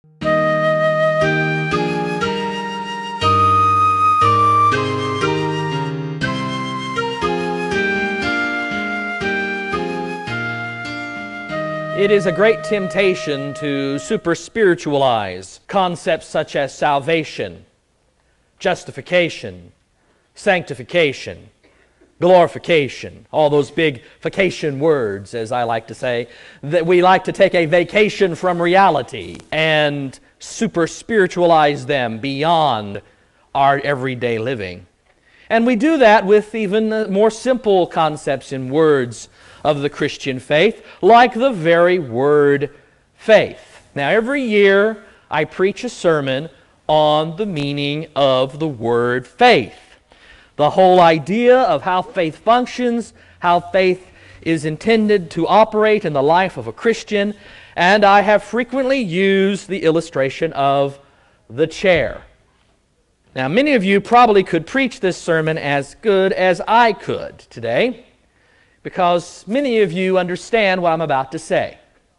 It is a great temptation to super-spiritualize concepts such as salvation, justification, sanctification, glorification, all those big vacation words, as I like to say, that we like to take a vacation from reality and super-spiritualize them beyond our everyday living. And we do that with even more simple concepts and words of the Christian faith, like the very word faith. Now, every year I preach a sermon on the meaning of the word faith. The whole idea of how faith functions, how faith is intended to operate in the life of a Christian, and I have frequently used the illustration of the chair. Now, many of you probably could preach this sermon as good as I could today, because many of you understand what I'm about to say.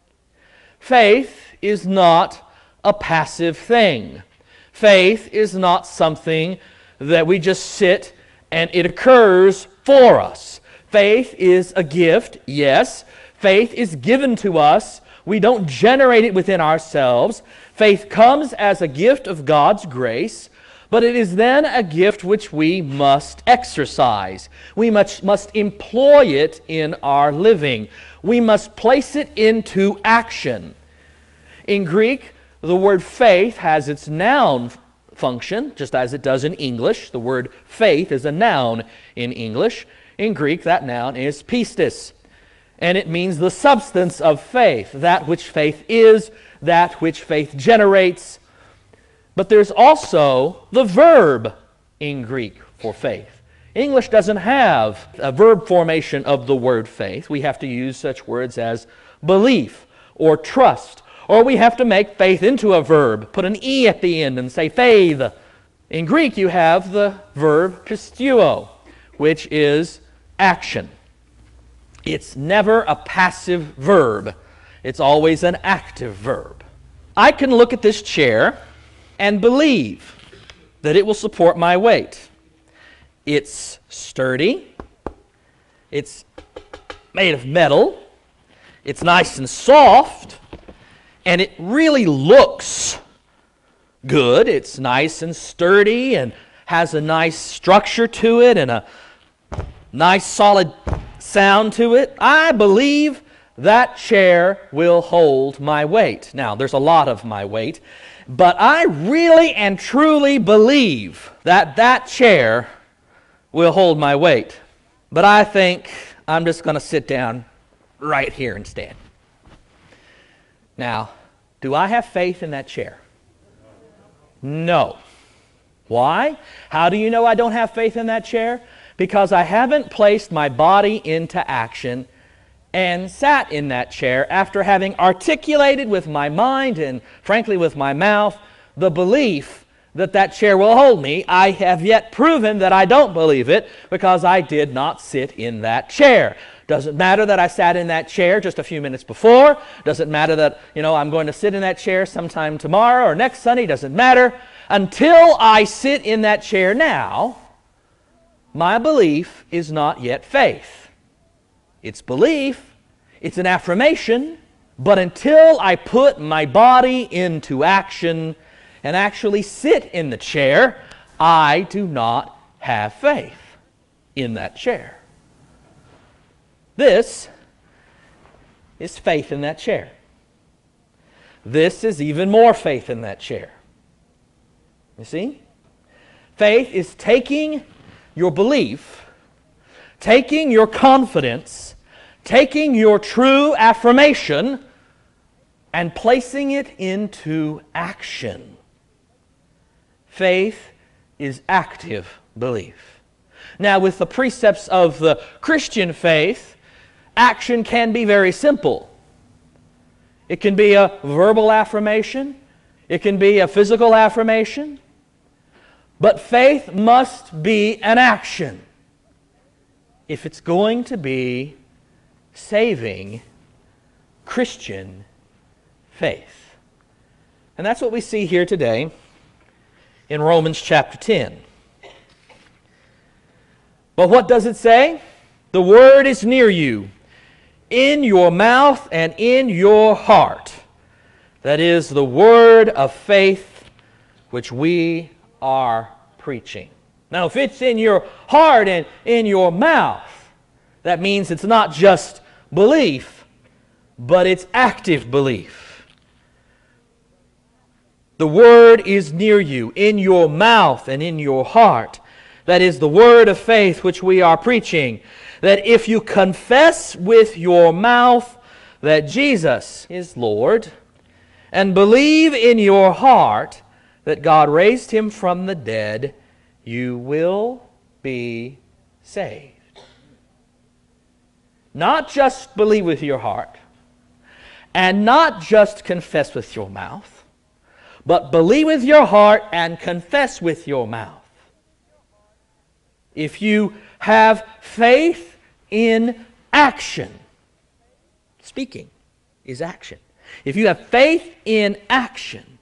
Faith is not a passive thing. Faith is not something that we just sit and it occurs for us. Faith is a gift, yes. Faith is given to us. We don't generate it within ourselves. Faith comes as a gift of God's grace, but it is then a gift which we must exercise. We must employ it in our living. We must place it into action. In Greek, the word faith has its noun function, just as it does in English. The word faith is a noun in English. In Greek, that noun is pistis, and it means the substance of faith, that which faith is, that which faith generates. But there's also the verb in Greek for faith. English doesn't have a verb formation of the word faith. We have to use such words as belief or trust, or we have to make faith into a verb, put an E at the end and say faith. In Greek you have the verb pisteuo, which is action. It's never a passive verb. It's always an active verb. I can look at this chair and believe that it will support my weight. It's sturdy. It's made of metal. It's nice and soft. And it really looks good. It's nice and sturdy and has a nice structure to it and a nice solid sound to it. I believe that chair will hold my weight. Now, there's a lot of my weight, but I really and truly believe that that chair will hold my weight. But I think I'm just going to sit down right here instead. Now, do I have faith in that chair? No. Why? How do you know I don't have faith in that chair? Because I haven't placed my body into action and sat in that chair after having articulated with my mind and frankly with my mouth the belief that that chair will hold me. I have yet proven that I don't believe it because I did not sit in that chair. Doesn't matter that I sat in that chair just a few minutes before. Doesn't matter that, I'm going to sit in that chair sometime tomorrow or next Sunday. Doesn't matter. Until I sit in that chair now, my belief is not yet faith. It's belief, it's an affirmation, but until I put my body into action and actually sit in the chair, I do not have faith in that chair. This is faith in that chair. This is even more faith in that chair. You see? Faith is taking your belief, taking your confidence, taking your true affirmation, and placing it into action. Faith is active belief. Now, with the precepts of the Christian faith, action can be very simple. It can be a verbal affirmation. It can be a physical affirmation. But faith must be an action if it's going to be saving Christian faith. And that's what we see here today in Romans chapter 10. But what does it say? The word is near you, in your mouth and in your heart. That is the word of faith which we are preaching. Now, if it's in your heart and in your mouth, that means it's not just belief, but it's active belief. The word is near you, in your mouth and in your heart. That is the word of faith which we are preaching. That if you confess with your mouth that Jesus is Lord, and believe in your heart that God raised Him from the dead, you will be saved. Not just believe with your heart, and not just confess with your mouth, but believe with your heart and confess with your mouth. If you have faith in action, speaking is action. If you have faith in action,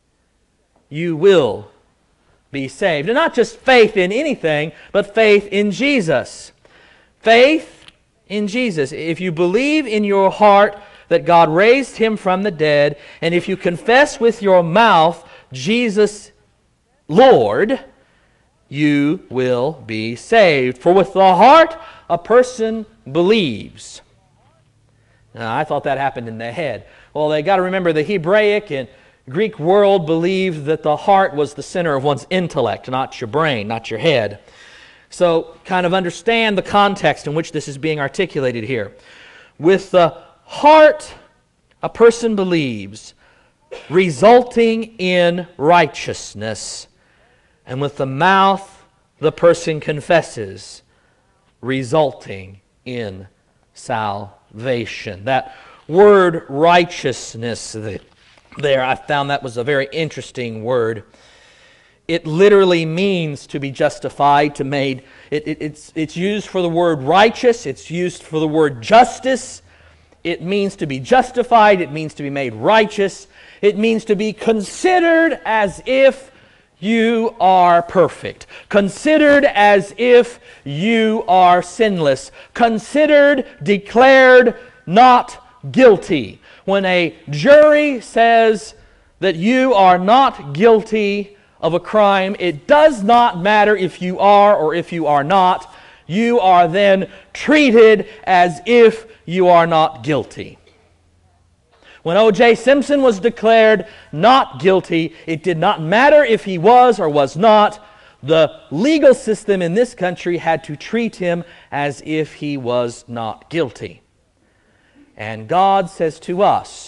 you will be saved. And not just faith in anything, but faith in Jesus. Faith in Jesus. If you believe in your heart that God raised Him from the dead, and if you confess with your mouth Jesus Lord, you will be saved. For with the heart a person believes. Now, I thought that happened in the head. Well, they got to remember the Hebraic and Greek world believed that the heart was the center of one's intellect, not your brain, not your head. So, kind of understand the context in which this is being articulated here. With the heart a person believes, resulting in righteousness. And with the mouth, the person confesses, resulting in salvation. That word righteousness there, I found that was a very interesting word. It literally means to be justified, to made. It's used for the word righteous. It's used for the word justice. It means to be justified. It means to be made righteous. It means to be considered as if you are perfect. Considered as if you are sinless. Considered, declared not guilty. When a jury says that you are not guilty of a crime, it does not matter if you are or if you are not. You are then treated as if you are not guilty. When O.J. Simpson was declared not guilty, it did not matter if he was or was not. The legal system in this country had to treat him as if he was not guilty. And God says to us,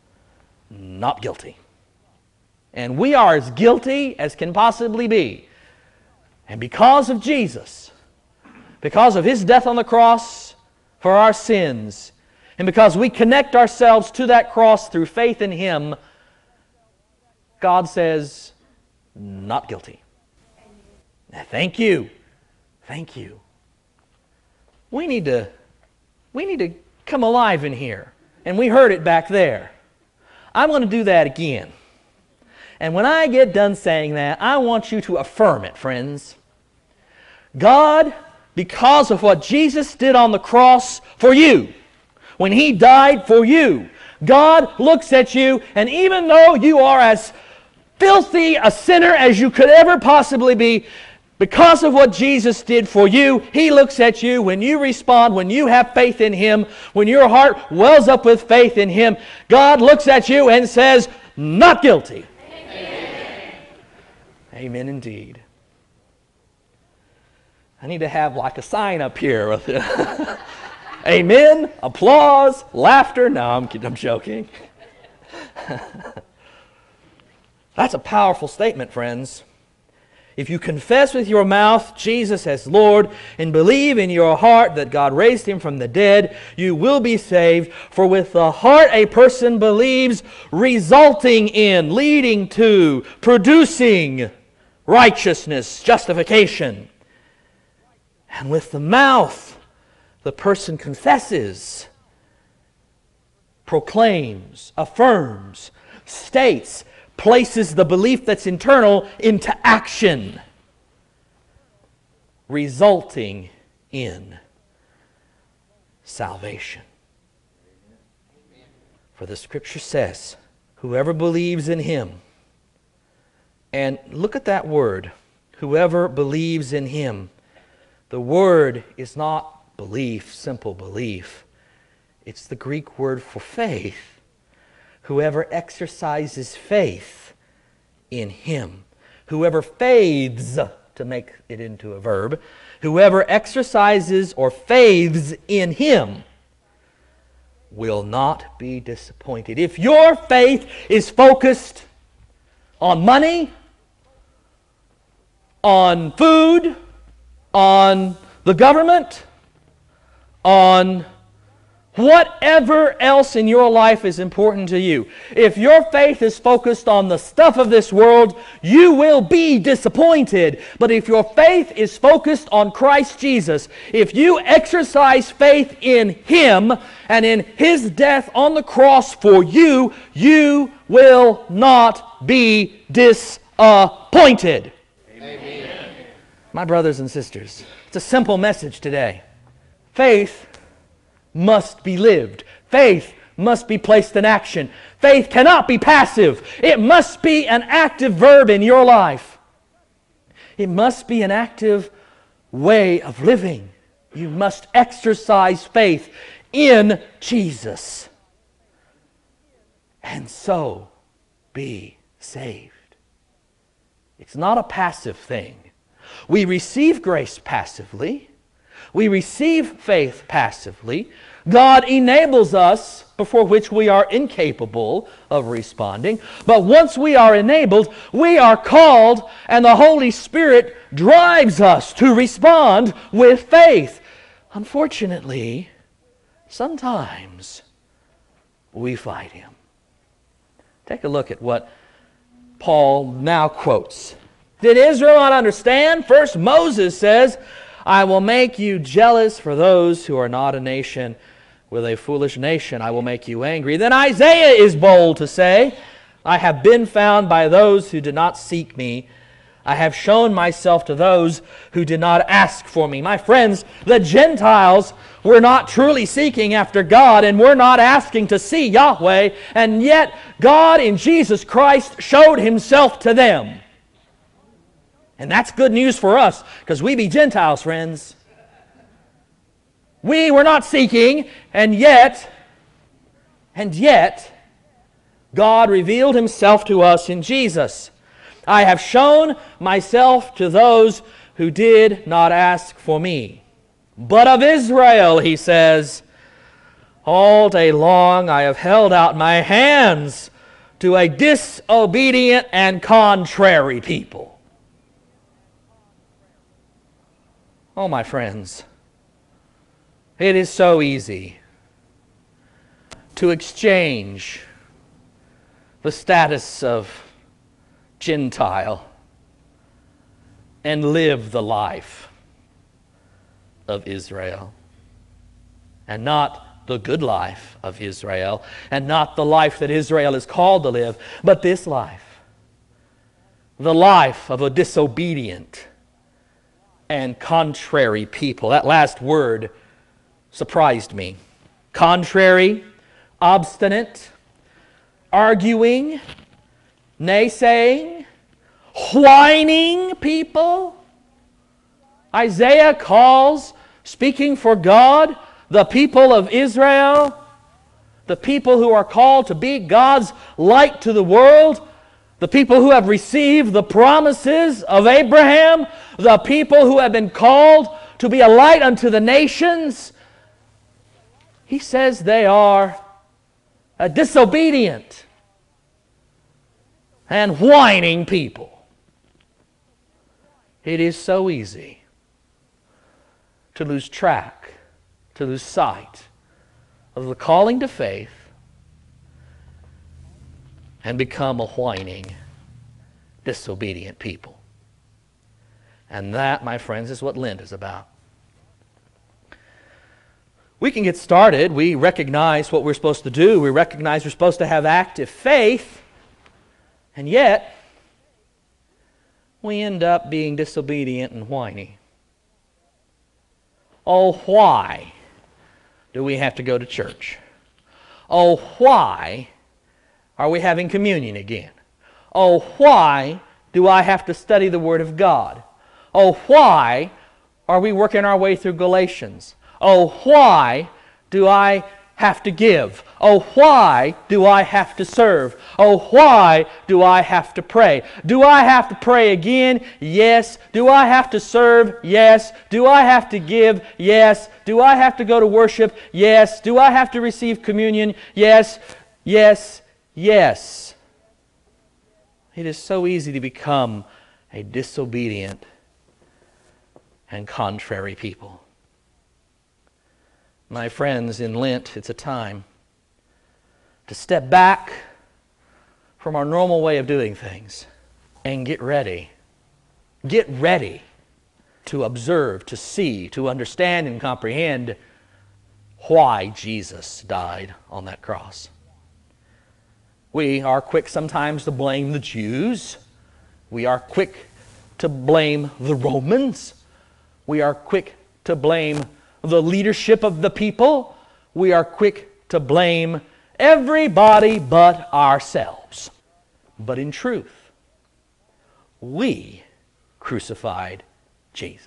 not guilty. And we are as guilty as can possibly be. And because of Jesus, because of His death on the cross for our sins, and because we connect ourselves to that cross through faith in Him, God says, not guilty. Thank you. Thank you. We need to come alive in here. And we heard it back there. I'm going to do that again. And when I get done saying that, I want you to affirm it, friends. God, because of what Jesus did on the cross for you, when He died for you, God looks at you, and even though you are as filthy a sinner as you could ever possibly be, because of what Jesus did for you, He looks at you when you respond, when you have faith in Him, when your heart wells up with faith in Him, God looks at you and says, not guilty. Amen. Amen indeed. I need to have like a sign up here with amen, applause, laughter. No, I'm joking. That's a powerful statement, friends. If you confess with your mouth Jesus as Lord and believe in your heart that God raised Him from the dead, you will be saved. For with the heart a person believes, resulting in, leading to, producing righteousness, justification. And with the mouth, the person confesses, proclaims, affirms, states, places the belief that's internal into action, resulting in salvation. For the Scripture says, whoever believes in Him, and look at that word, whoever believes in Him. The word is not belief, simple belief. It's the Greek word for faith. Whoever exercises faith in Him. Whoever faiths, to make it into a verb, whoever exercises or faiths in Him will not be disappointed. If your faith is focused on money, on food, on the government, on whatever else in your life is important to you, if your faith is focused on the stuff of this world, you will be disappointed. But if your faith is focused on Christ Jesus, if you exercise faith in Him and in His death on the cross for you, you will not be disappointed. Amen. My brothers and sisters, it's a simple message today. Faith must be lived. Faith must be placed in action. Faith cannot be passive. It must be an active verb in your life. It must be an active way of living. You must exercise faith in Jesus, and so be saved. It's not a passive thing. We receive grace passively. We receive faith passively. God enables us, before which we are incapable of responding. But once we are enabled, we are called, and the Holy Spirit drives us to respond with faith. Unfortunately, sometimes we fight Him. Take a look at what Paul now quotes. Did Israel not understand? First, Moses says, I will make you jealous for those who are not a nation. With a foolish nation I will make you angry. Then Isaiah is bold to say, I have been found by those who did not seek me. I have shown myself to those who did not ask for me. My friends, the Gentiles were not truly seeking after God and were not asking to see Yahweh, and yet God in Jesus Christ showed Himself to them. And that's good news for us, because we be Gentiles, friends. We were not seeking, and yet, God revealed Himself to us in Jesus. I have shown myself to those who did not ask for me. But of Israel, He says, all day long I have held out my hands to a disobedient and contrary people. Oh, my friends, it is so easy to exchange the status of Gentile and live the life of Israel, and not the good life of Israel, and not the life that Israel is called to live, but this life, the life of a disobedient and contrary people. That last word surprised me. Contrary, obstinate, arguing, naysaying, whining people. Isaiah calls, speaking for God, the people of Israel, the people who are called to be God's light to the world, the people who have received the promises of Abraham, the people who have been called to be a light unto the nations. He says they are a disobedient and whining people. It is so easy to lose track, to lose sight of the calling to faith and become a whining, disobedient people. And that, my friends, is what Lent is about. We can get started. We recognize what we're supposed to do. We recognize we're supposed to have active faith. And yet, we end up being disobedient and whiny. Oh, why do we have to go to church? Oh, why are we having communion again? Oh, why do I have to study the Word of God? Oh, why are we working our way through Galatians? Oh, why do I have to give? Oh, why do I have to serve? Oh, why do I have to pray? Do I have to pray again? Yes. Do I have to serve? Yes. Do I have to give? Yes. Do I have to go to worship? Yes. Do I have to receive communion? Yes. Yes. Yes. It is so easy to become a disobedient and contrary people. My friends, in Lent, it's a time to step back from our normal way of doing things and get ready. Get ready to observe, to see, to understand and comprehend why Jesus died on that cross. We are quick sometimes to blame the Jews. We are quick to blame the Romans. We are quick to blame the leadership of the people. We are quick to blame everybody but ourselves. But in truth, we crucified Jesus.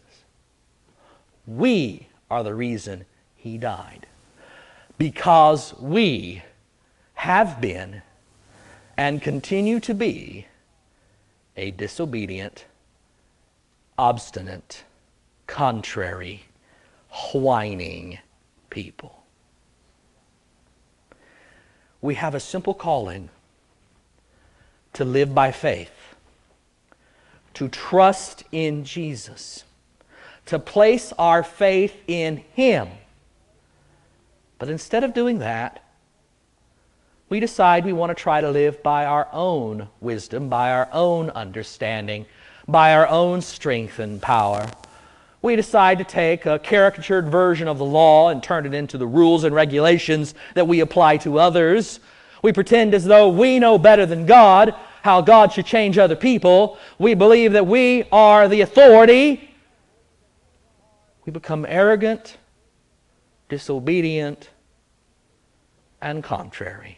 We are the reason He died. Because we have been and continue to be a disobedient, obstinate, contrary, whining people. We have a simple calling to live by faith, to trust in Jesus, to place our faith in Him. But instead of doing that, we decide we want to try to live by our own wisdom, by our own understanding, by our own strength and power. We decide to take a caricatured version of the law and turn it into the rules and regulations that we apply to others. We pretend as though we know better than God how God should change other people. We believe that we are the authority. We become arrogant, disobedient, and contrary.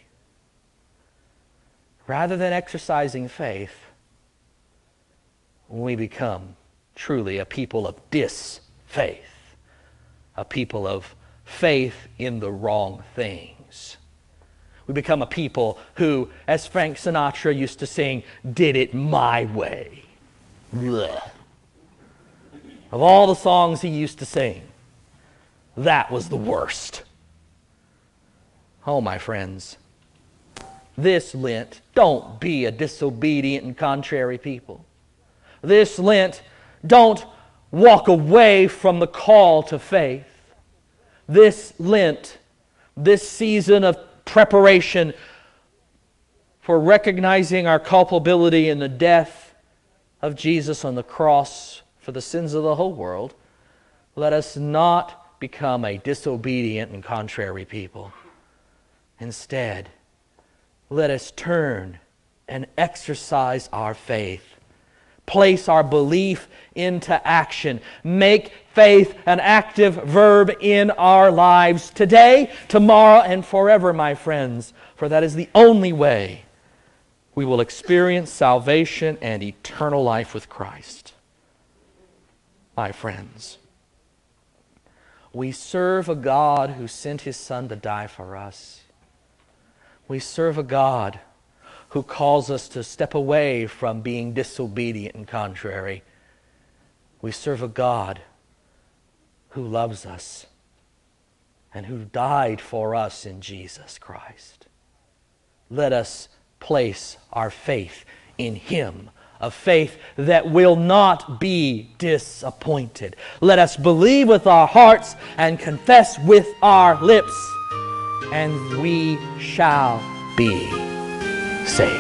Rather than exercising faith, we become truly a people of disfaith, a people of faith in the wrong things. We become a people who, as Frank Sinatra used to sing, did it my way. Blech. Of all the songs he used to sing, that was the worst. Oh, my friends, this Lent, don't be a disobedient and contrary people. This Lent, don't walk away from the call to faith. This Lent, this season of preparation for recognizing our culpability in the death of Jesus on the cross for the sins of the whole world, let us not become a disobedient and contrary people. Instead, let us turn and exercise our faith. Place our belief into action. Make faith an active verb in our lives today, tomorrow, and forever, my friends. For that is the only way we will experience salvation and eternal life with Christ. My friends, we serve a God who sent His Son to die for us. We serve a God who calls us to step away from being disobedient and contrary. We serve a God who loves us and who died for us in Jesus Christ. Let us place our faith in Him, a faith that will not be disappointed. Let us believe with our hearts and confess with our lips, and we shall be saved.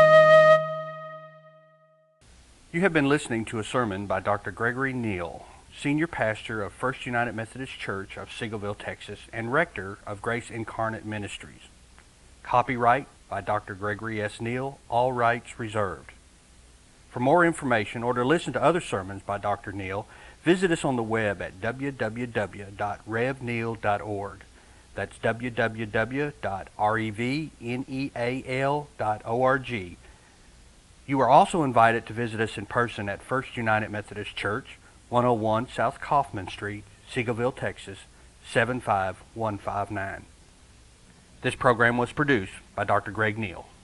You have been listening to a sermon by Dr. Gregory Neal, Senior Pastor of First United Methodist Church of Seagoville, Texas, and Rector of Grace Incarnate Ministries. Copyright by Dr. Gregory S. Neal, all rights reserved. For more information or to listen to other sermons by Dr. Neal, visit us on the web at www.revneal.org. That's www.revneal.org. You are also invited to visit us in person at First United Methodist Church, 101 South Kaufman Street, Seagoville, Texas, 75159. This program was produced by Dr. Greg Neal.